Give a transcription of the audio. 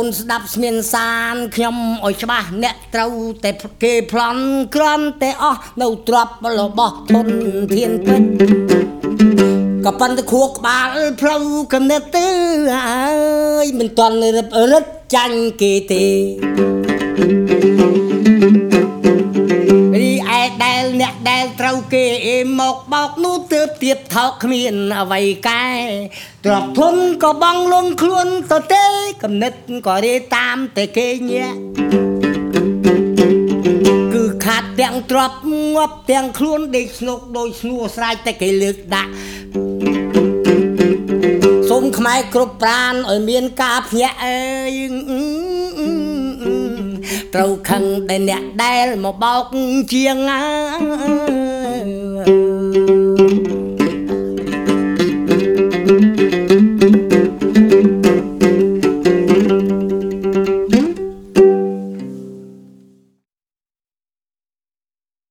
នស្ដាប់ស្មានសានខ្ញុំអុយច្បាស់អ្នកត្រូវតែគេប្លន់ក្រាន់តែអស់នៅទ្របរបស់ធនធានពេជ្រក៏ប៉ុន្តែខួរក្បាលផ្លូវកំណត់ទៅអើយមិនទាន់រឹតចាញ់គេទេរីឯដែលអ្នកដែលត្រូវគេមកបោកនោះទើបទៀតថោកគ្មានអ្វីកែទ្របធនក៏បងលងខ្លួនទៅទេកំណត់ក៏រេតាមតែគេញាក់គឺខាត់ទាំងទ្របងាប់ទាំងខ្លួនដេកស្នុកដោយស្ងួរស្រែកតែគេលើកដាក់សូមខ្មែរគ្រប់ប្រានឲ្យមានការភ្ញាក់អើយត្រូវខឹងតែអ្នកដែលមកបោកជាង